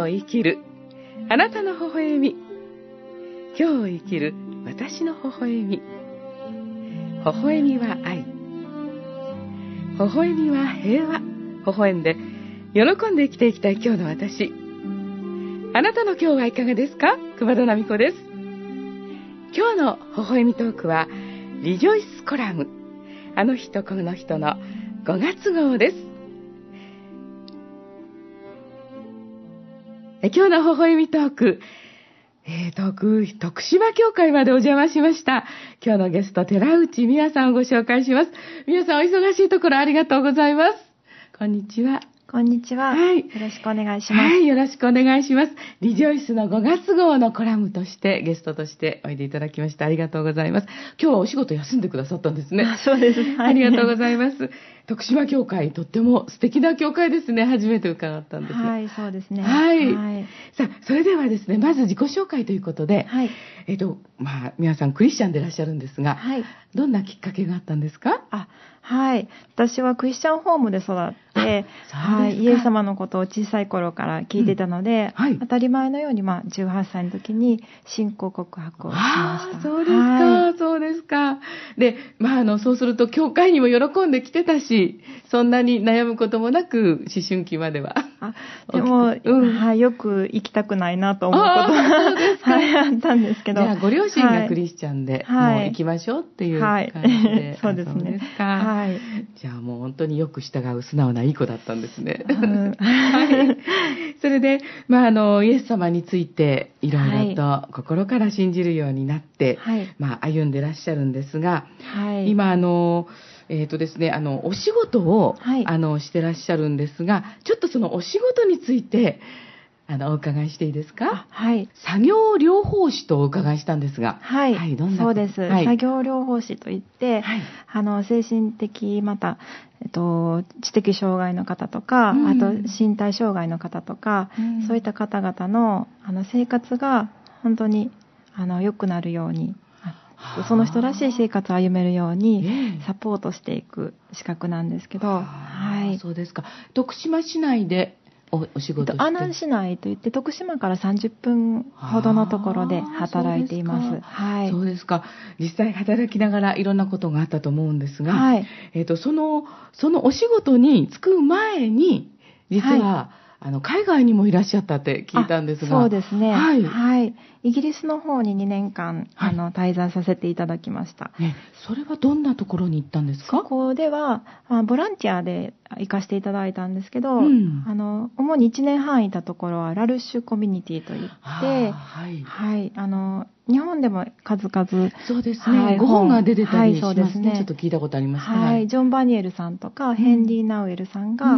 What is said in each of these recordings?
を生きるあなたの微笑み、今日を生きる私の微笑み。微笑みは愛、微笑みは平和。微笑んで喜んで生きていきたい今日の私。あなたの今日はいかがですか？熊田奈美子です。今日の微笑みトークはリジョイスコラム、あの人この人の5月号です。今日の微笑みトーク、徳島教会までお邪魔しました。今日のゲスト、寺内美也さんをご紹介します。美也さん、お忙しいところありがとうございます。こんにちは。 こんにちは。 はい。 よろしくお願いします。 はい、よろしくお願いします。リジョイスの5月号のコラムとして、ゲストとしておいでいただきまして、ありがとうございます。今日はお仕事休んでくださったんですね。 そうです。はい、 ありがとうございます。徳島教会、とっても素敵な教会ですね。初めて伺ったんですが。 はい、そうですね。 はい。さあ、それではですね、まず自己紹介ということで、 はい。 皆さんクリスチャンでいらっしゃるんですが、 はい。 どんなきっかけがあったんですか？ はい。私はクリスチャンホームで育って、はい、イエス様のことを小さい頃から聞いてたので、はい、当たり前のように、18歳の時に信仰告白をしました。 そうですか、はい、そうですか。で、そうすると、教会にも喜んできてたし、そんなに悩むこともなく、思春期までは。 でも、はい、よく行きたくないなと思うことがあったんですけど。 じゃあ、ご両親がクリスチャンで、もう行きましょうっていう感じで。 そうですね。そうですか。はい。 じゃあ、もう本当によく従う素直ないい子だったんですね。はい。それで、イエス様について、いろいろと心から信じるようになって、歩んでらっしゃるんですが、今、ですね、お仕事を、してらっしゃるんですが、ちょっとそのお仕事について、お伺いしていいですか？ はい。 作業療法士とお伺いしたんですが。 はい。どんなそうです。作業療法士といって、精神的、また、知的障害の方とか、あと身体障害の方とか、そういった方々の、生活が本当に、良くなるように、その人らしい生活を歩めるようにサポートしていく資格なんですけど、はい。 そうですか。徳島市内でお仕事して、 阿南市内といって徳島から30分ほどのところで働いています。 はい。そうですか。実際働きながらいろんなことがあったと思うんですが、そのお仕事に就く前に実は、海外にもいらっしゃったって聞いたんですが。 そうですね。はい。イギリスの方に2年間、滞在させていただきました。 それはどんなところに行ったんですか？ そこでは、ボランティアで行かせていただいたんですけど、主に1年半いたところはラルッシュコミュニティといって、日本でも数々、 そうですね、ご本が出てたりしますね。ちょっと聞いたことありますね。 ジョン・バニエルさんとか、ヘンリー・ナウエルさんが、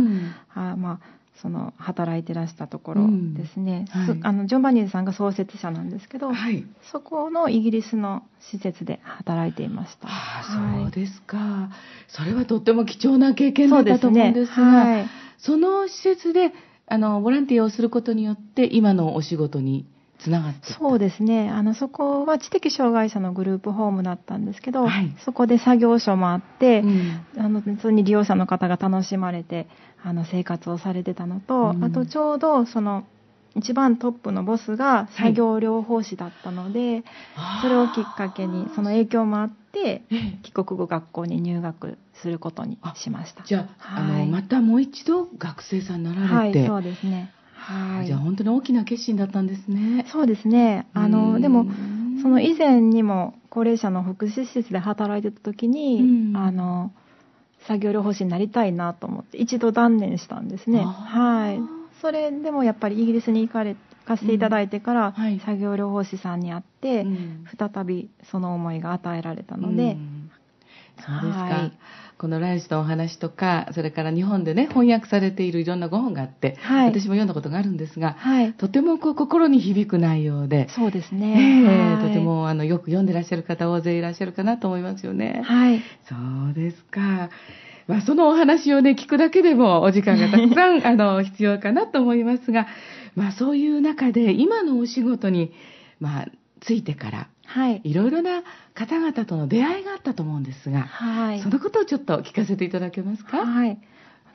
働いてらしたところですね。ジョン・バニエルさんが創設者なんですけど、そこのイギリスの施設で働いていました。 そうですか。それはとっても貴重な経験だったと思うんですが、その施設でボランティアをすることによって今のお仕事につながっていった。 そうですね。そこは知的障害者のグループホームだったんですけど、そこで作業所もあって、普通に利用者の方が楽しまれて生活をされてたのと、あとちょうどその一番トップのボスが作業療法士だったので、それをきっかけにその影響もあって帰国後学校に入学することにしました。 じゃあ、またもう一度学生さんになられて。 そうですね。 じゃあ本当に大きな決心だったんですね。 そうですね。でもその以前にも高齢者の福祉施設で働いてた時に、作業療法士になりたいなと思って一度断念したんですね。それでもやっぱりイギリスに行かせていただいてから、作業療法士さんに会って、再びその思いが与えられたので、 そうですか。このライスのお話とか、それから日本でね、翻訳されているいろんなご本があって、私も読んだことがあるんですが、とても心に響く内容で、 そうですね。 とてもよく読んでらっしゃる方大勢いらっしゃるかなと思いますよね。そうですか。そのお話をね、聞くだけでもお時間がたくさん必要かなと思いますが、そういう中で今のお仕事についてから、いろいろな方々との出会いがあったと思うんですが、そのことをちょっと聞かせていただけますか？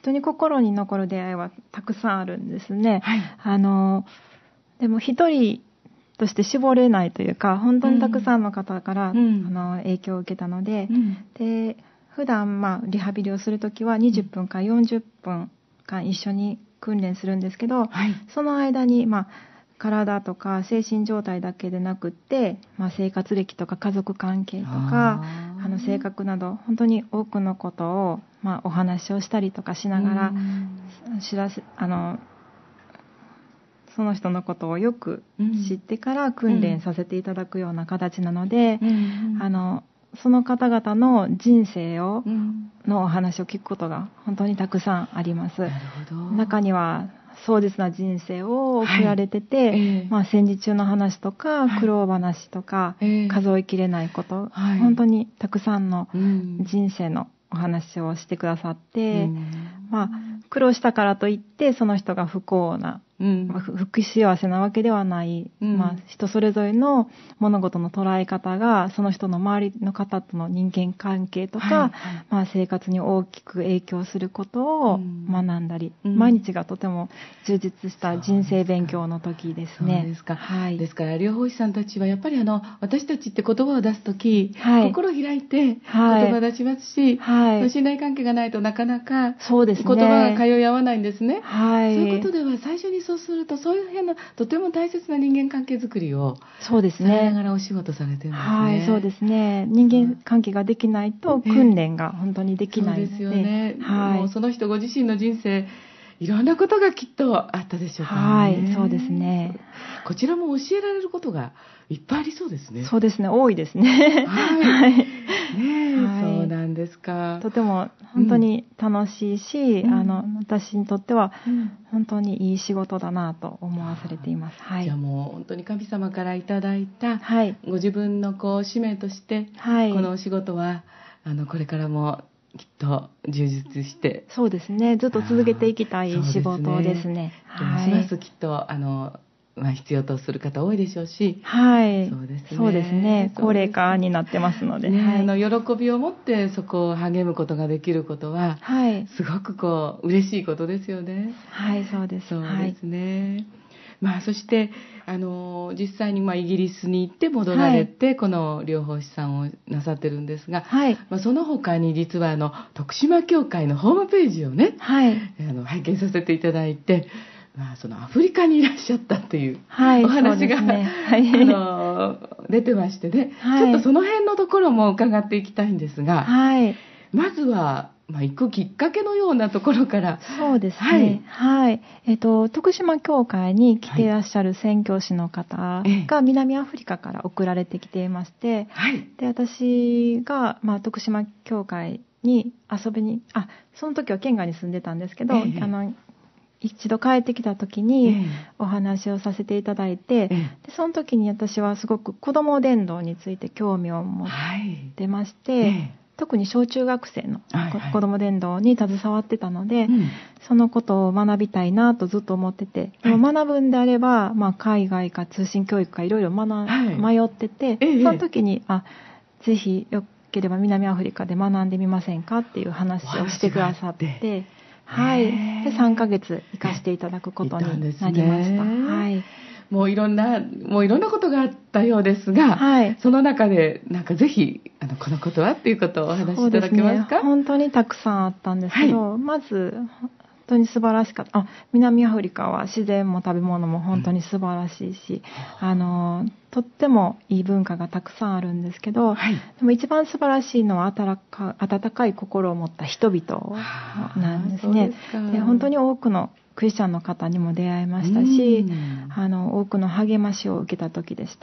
当に心に残る出会いはたくさんあるんですね。でも一人として絞れないというか、本当にたくさんの方から、影響を受けたので、で普段リハビリをするときは20分か40分間一緒に訓練するんですけど、その間に体とか精神状態だけでなくって、生活歴とか家族関係とか性格など本当に多くのことを、お話をしたりとかしながら、その人のことをよく知ってから訓練させていただくような形なので、その方々の人生のお話を聞くことが本当にたくさんあります。中には壮絶な人生を送られてて、戦時中の話とか苦労話とか、数えきれないこと、本当にたくさんの人生のお話をしてくださって、苦労したからといってその人が不幸な、不幸せなわけではない、人それぞれの物事の捉え方がその人の周りの方との人間関係とか、生活に大きく影響することを学んだり、毎日がとても充実した人生勉強の時ですね。 そうですか。ですから療法士さんたちはやっぱり私たちって言葉を出すとき、心を開いて言葉出しますし、信頼関係がないとなかなか言葉が通い合わないんですね。そういうことでは最初にそうすると、そういう辺のとても大切な人間関係づくりをされながらお仕事されてるんですね。 そうですね。人間関係ができないと訓練が本当にできないので、 そうですよね。もうその人ご自身の人生いろんなことがきっとあったでしょうからね。 そうですね。 こちらも教えられることがいっぱいありそうですね。 そうですね、多いですね。 そうなんですか。 とても本当に楽しいし、私にとっては本当にいい仕事だなと思わされています。 じゃあもう本当に神様からいただいた、ご自分の使命として、このお仕事はこれからもきっと充実して、 そうですね、ずっと続けていきたい仕事ですね。 ますますきっと必要とする方多いでしょうし、 そうですね、高齢化になってますので、 喜びを持ってそこを励むことができることは、すごく嬉しいことですよね。 そうです。 そうですね。そして実際にイギリスに行って戻られて、この療法士さんをなさってるんですが、その他に実は徳島教会のホームページをね、拝見させていただいて、そのアフリカにいらっしゃったっていうお話が、出てましてね、ちょっとその辺のところも伺っていきたいんですが、まずは行くきっかけのようなところから。 そうですね。徳島教会に来ていらっしゃる宣教師の方が南アフリカから送られてきていまして、で私が、徳島教会に遊びに、その時は県外に住んでたんですけど、一度帰ってきた時にお話をさせていただいて、でその時に私はすごく子ども伝道について興味を持ってまして、特に小中学生の子ども伝道に携わってたので、そのことを学びたいなとずっと思ってて、でも学ぶんであれば、海外か通信教育かいろいろ迷ってて、その時にぜひよければ南アフリカで学んでみませんかっていう話をしてくださって、で3ヶ月行かせていただくことになりました。 もういろんなことがあったようですが、その中でぜひこのことはっていうことをお話しいただけますか？ 本当にたくさんあったんですけど、まず本当に素晴らしかった。南アフリカは自然も食べ物も本当に素晴らしいし、とってもいい文化がたくさんあるんですけど、でも一番素晴らしいのは温かい心を持った人々なんですね。で本当に多くのクリスチャンの方にも出会いましたし、多くの励ましを受けた時でした。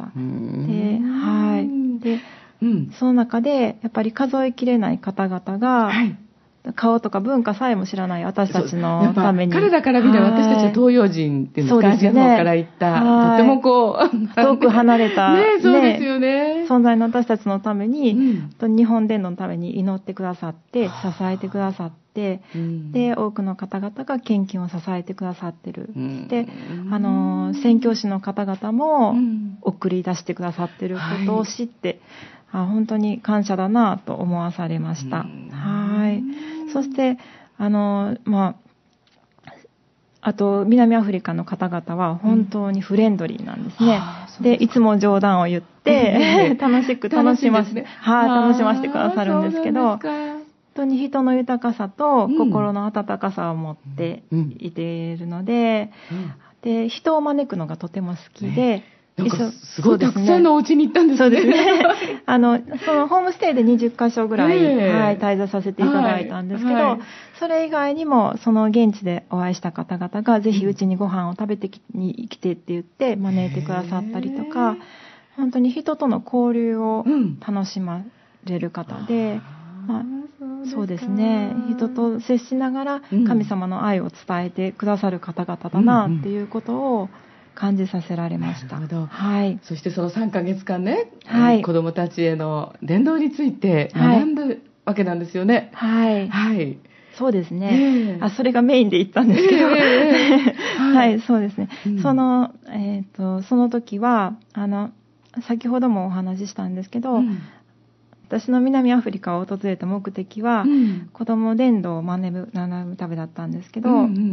で、その中でやっぱり数えきれない方々が、顔とか文化さえも知らない私たちのために、 彼らから見たら私たちは東洋人っていうんですか、アジアの方から行った、とても遠く離れた、 そうですよね、 存在の私たちのために、日本伝道のために祈ってくださって支えてくださって、で多くの方々が献金を支えてくださってる、で宣教師の方々も送り出してくださってることを知って、本当に感謝だなと思わされました。そしてあと南アフリカの方々は本当にフレンドリーなんですね。でいつも冗談を言って、楽しませてくださるんですけど、本当に人の豊かさと心の温かさを持っていているので、で人を招くのがとても好きで、 なんかすごいたくさんのお家に行ったんですね。 そうですね。そのホームステイで20カ所ぐらい、滞在させていただいたんですけど、それ以外にもその現地でお会いした方々がぜひうちにご飯を食べてに来てって言って招いてくださったりとか、本当に人との交流を楽しまれる方で、そうですね、人と接しながら神様の愛を伝えてくださる方々だなっていうことを感じさせられました。 そしてその3ヶ月間ね、子どもたちへの伝道について学んだわけなんですよね。 そうですね。それがメインで言ったんですけど、そうですね。その時は先ほどもお話ししたんですけど、私の南アフリカを訪れた目的は、子ども伝道を学ぶためだったんですけど、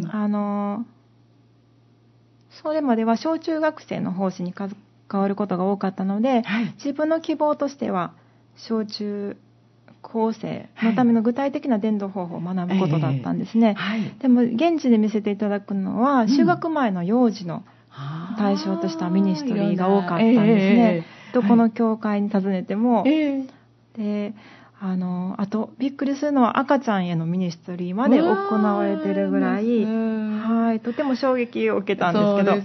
それまでは小中学生の奉仕に関わることが多かったので、自分の希望としては小中高生のための具体的な伝道方法を学ぶことだったんですね。でも現地で見せていただくのは、就学前の幼児の対象としたミニストリーが多かったんですね。どこの教会に訪ねても、であとびっくりするのは赤ちゃんへのミニストリーまで行われているぐらい、とても衝撃を受けたんですけど、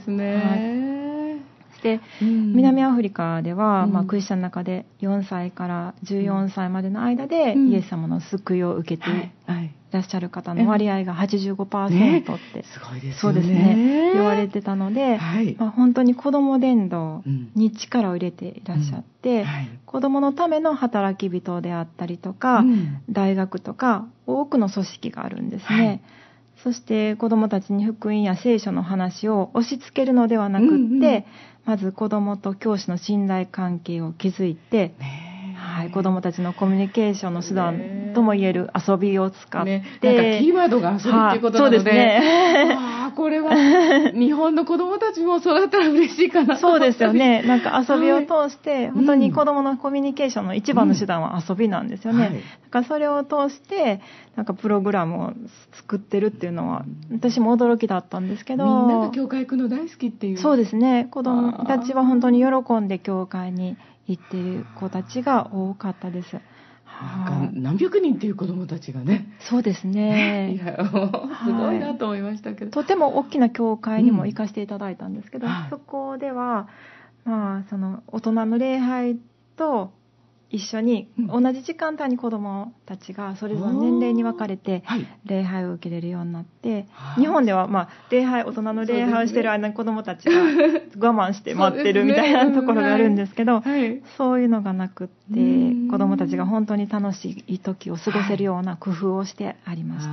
で南アフリカでは、クリスチャンの中で4歳から14歳までの間で、イエス様の救いを受けていらっしゃる方の割合が 85% って、そうですね、言われてたので、本当に子ども伝道に力を入れていらっしゃって、子どものための働き人であったりとか、大学とか多くの組織があるんですね。そして子どもたちに福音や聖書の話を押し付けるのではなくって、まず子どもと教師の信頼関係を築いて、子どもたちのコミュニケーションの手段ともいえる遊びを使って、 なんかキーワードが遊びっていうことなので、 そうですね。 これは日本の子どもたちもそうだったら嬉しいかなと。 そうですよね。なんか遊びを通して、本当に子どものコミュニケーションの一番の手段は遊びなんですよね。だからそれを通してなんかプログラムを作ってるっていうのは私も驚きだったんですけど、 みんなが教会行くの大好きっていう。 そうですね。子どもたちは本当に喜んで教会に行っている子たちが多かったです。 なんか何百人っていう子どもたちがね。 そうですね。 いやすごいなと思いましたけど、 とても大きな教会にも行かせていただいたんですけど、そこではその大人の礼拝と一緒に同じ時間帯に子どもたちがそれぞれ年齢に分かれて礼拝を受けれるようになって、日本では大人の礼拝をしている間に子どもたちが我慢して待ってるみたいなところがあるんですけど、そういうのがなくって、子どもたちが本当に楽しい時を過ごせるような工夫をしてありました。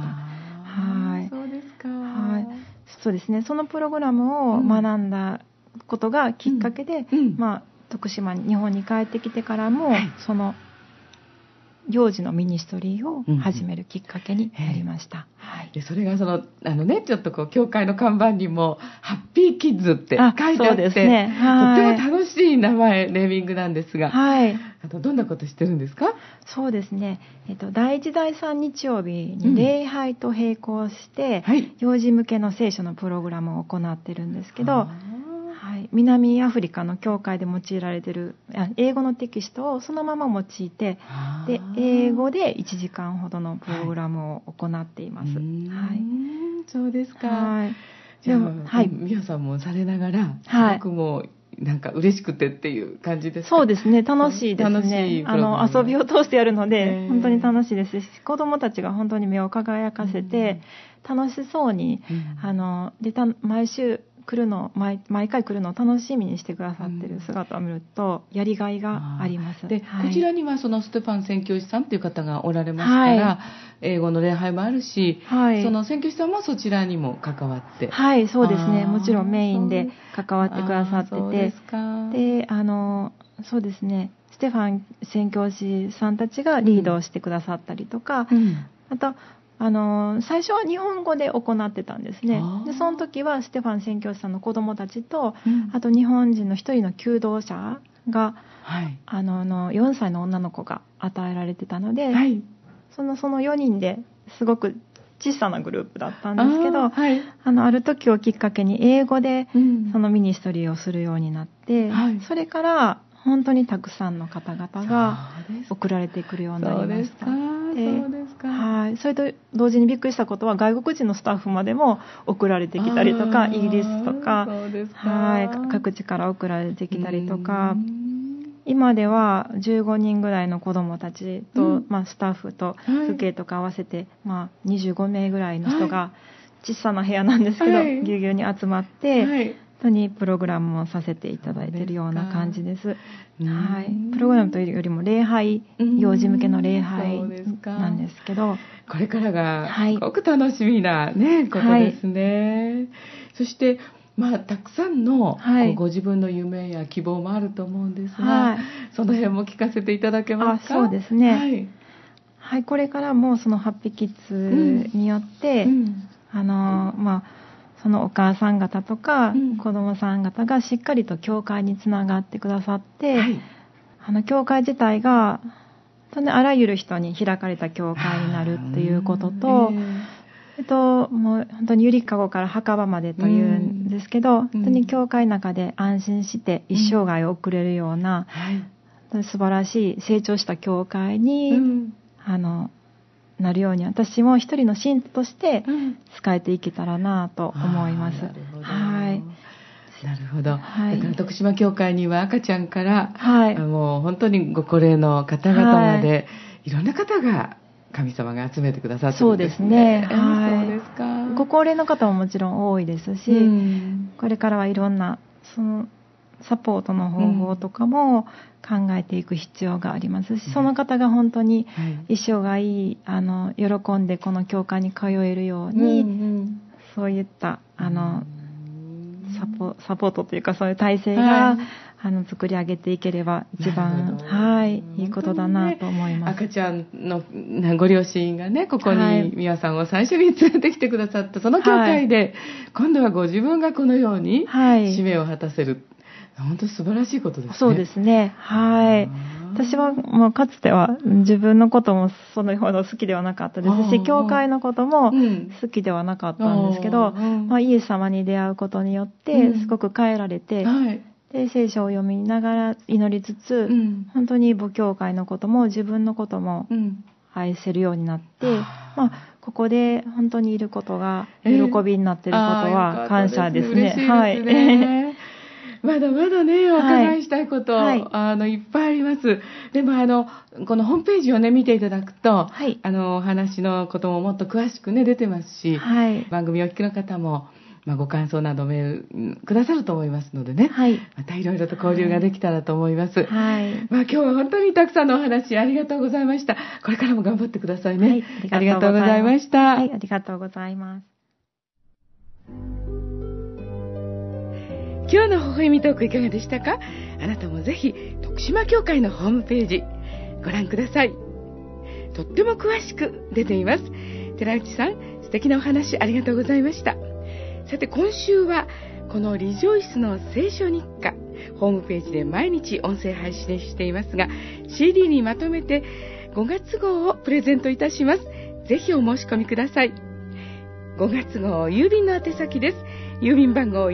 そうですか。 そうですね。そのプログラムを学んだことがきっかけで、徳島に日本に帰ってきてからも、その幼児のミニストリーを始めるきっかけになりました。 でそれがちょっと教会の看板にもハッピーキッズって書いてあって、とっても楽しい名前、ネーミングなんですが、どんなことしてるんですか？ そうですね。第1第3日曜日に礼拝と並行して、幼児向けの聖書のプログラムを行ってるんですけど、南アフリカの教会で用いられている英語のテキストをそのまま用いて、で英語で1時間ほどのプログラムを行っています。 そうですか。じゃあ、美穂さんもされながら、すごくもうなんか嬉しくてっていう感じですか？ そうですね、楽しいですね。遊びを通してやるので本当に楽しいですし、子どもたちが本当に目を輝かせて、楽しそうに、毎週毎回来るのを楽しみにしてくださっている姿を見るとやりがいがあります。 で、こちらにはそのステファン宣教師さんという方がおられますから、英語の礼拝もあるし、その宣教師さんもそちらにも関わって、 そうですね、もちろんメインで関わってくださってて、そうですね、ステファン宣教師さんたちがリードをしてくださったりとか、あと最初は日本語で行ってたんですね。でその時はステファン宣教師さんの子供たちと、あと日本人の一人の求道者が、4歳の女の子が与えられてたので、その4人ですごく小さなグループだったんですけど、ある時をきっかけに英語でそのミニストリーをするようになって、それから本当にたくさんの方々が送られてくるようになりました。それと同時にびっくりしたことは、外国人のスタッフまでも送られてきたりとか、イギリスとか、各地から送られてきたりとか、今では15人ぐらいの子どもたちと、スタッフと父兄とか合わせて、25名ぐらいの人が、小さな部屋なんですけど、ぎゅうぎゅうに集まって、本当にプログラムをさせていただいているような感じです。プログラムというよりも礼拝、幼児向けの礼拝なんですけど、 これからがすごく楽しみな、ことですね。そしてたくさんの、ご自分の夢や希望もあると思うんですが、その辺も聞かせていただけますか？ そうですね。これからもそのハッピーキッズによって、そのお母さん方とか、子供さん方がしっかりと教会につながってくださって、教会自体があらゆる人に開かれた教会になるっていうことと、もう本当にゆりかごから墓場までというんですけど、本当に教会の中で安心して一生涯を送れるような、素晴らしい成長した教会に、なるように、私も一人の信徒として仕えていけたらなと思います。 なるほど。だから徳島教会には赤ちゃんから、もう本当にご高齢の方々まで、いろんな方が神様が集めてくださってるんですね。そうですか。 ご高齢の方ももちろん多いですし、これからはいろんなそのサポートの方法とかも考えていく必要がありますし、その方が本当に一生涯喜んでこの教会に通えるように、そういったサポートというか、そういう体制が、作り上げていければ一番、いいことだなと思います。 赤ちゃんのご両親がね、ここに美和さんを最初に連れてきてくださったその教会で、今度はご自分がこのように使命を果たせる、本当素晴らしいことですね。 そうですね。私はもうかつては自分のこともそのほど好きではなかったですし、教会のことも好きではなかったんですけど、イエス様に出会うことによってすごく変えられて、で聖書を読みながら祈りつつ、本当に母教会のことも自分のことも愛せるようになって、ここで本当にいることが喜びになっていることは感謝ですね。 まだまだね、お伺いしたいこと、いっぱいあります。でもこのホームページをね、見ていただくと、お話のことももっと詳しくね、出てますし、番組をお聞きの方も、ご感想などメールくださると思いますのでね、またいろいろと交流ができたらと思います。今日は本当にたくさんのお話ありがとうございました。これからも頑張ってくださいね。ありがとうございました。 ありがとうございます。 今日の微笑みトークいかがでしたか？あなたもぜひ徳島教会のホームページご覧ください。とっても詳しく出ています。寺内さん、素敵なお話ありがとうございました。さて今週はこのリジョイスの聖書日課、ホームページで毎日音声配信していますが、 CD にまとめて5月号をプレゼントいたします。ぜひお申し込みください。5月号郵便の宛先です。郵便番号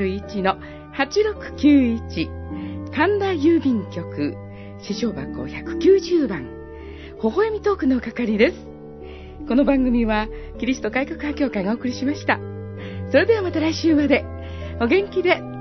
101-8691 神田郵便局支所箱190番、微笑みトークの係です。この番組はキリスト改革派教会がお送りしました。それではまた来週までお元気で